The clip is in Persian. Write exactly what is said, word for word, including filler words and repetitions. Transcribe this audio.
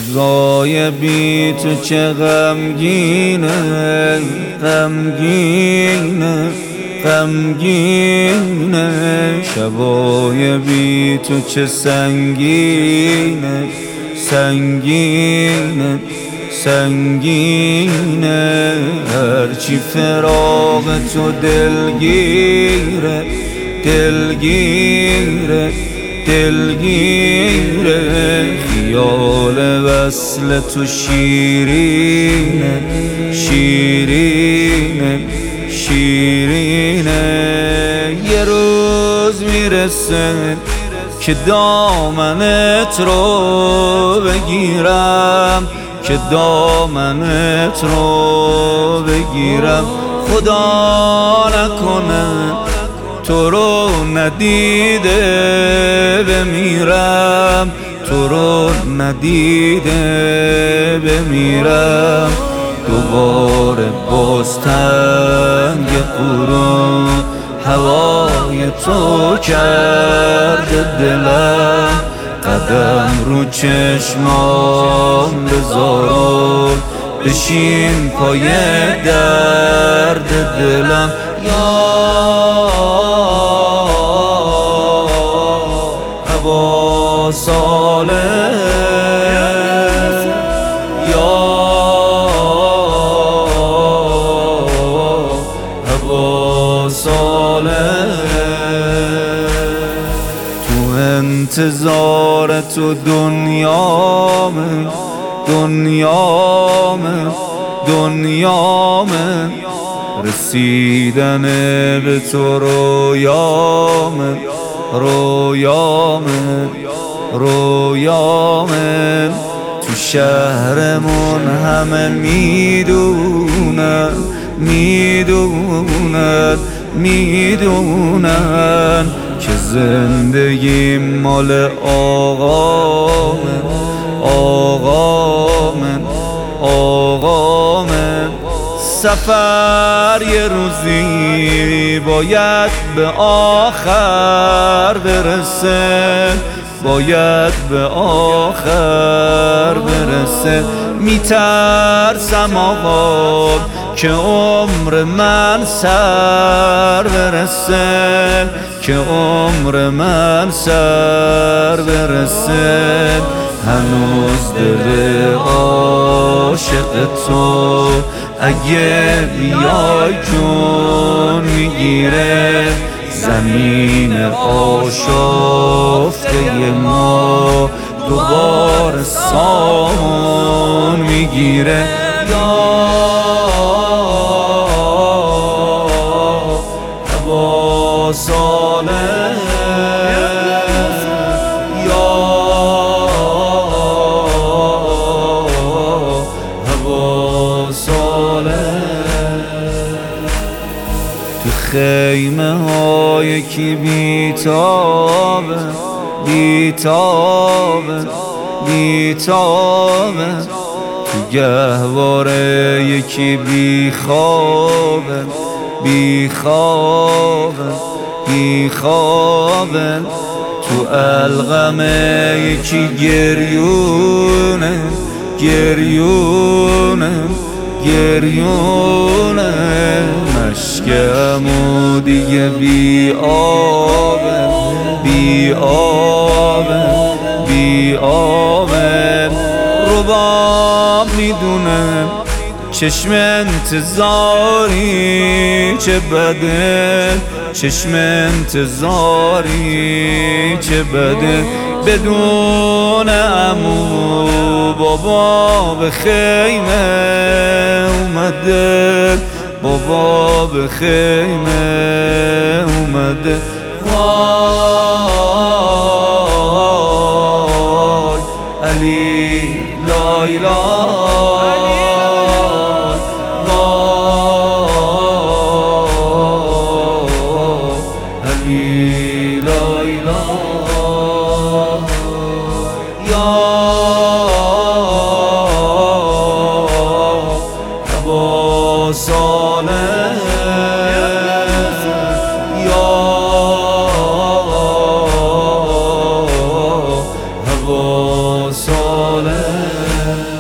روزای بی تو چه غمگینه، غمگینه، غمگینه. شبای بی تو چه سنگینه، سنگینه، سنگینه. هرچی فراق تو دلگیره، دلگیره، دلگیره. خیال وصل تو شیرینه، شیرینه، شیرینه. یه روز میرسه که دامنت رو بگیرم، که دامنت رو بگیرم. خدا نکنه تو رو ندیده بمیرم، تو رو ندیده بمیرم. دوباره باز تنگ قرون هوای تو کرده دلم. قدم رو چشمام بذار بشین پای درد دلم. یا هوا صالح، یا هوا صالح. تو انتظار تو دنیامه، دنیامه، دنیامه. رسیدن به تو رویامه، رویامه، رویامه. تو شهرمون همه میدونن، میدونن، میدونن که زندگی مال آقامه، آقامه، آقامه. سفر یه روزی باید به آخر برسه، باید به آخر برسه. میترسم آقا که عمر من سر برسه، که عمر من سر برسه. هنوز دل عاشق تو اگه بیای جون میگیره. زمین آشفته ما دوباره سامون میگیره. یا هوا صالح، یا هوا صالح. تو خیمه های کی بیتابه، بیتابه، بیتابه. تو گهواره یکی بیخوابه، بیخوابه، بیخوابه. تو علقمه یکی گریونه، گریونه، گریونه. مشکمو دیگه بی آبه، بی آبه، بی آبه. رباب میدونه چشم انتظاری چه بده، چشم انتظاری چه بده. بدون عمو بابا به خیمه اومده، بابا به خیمه اومده. وای علی لای لای، وای علی لای لای. یا هوا صالح، یا هوا صالح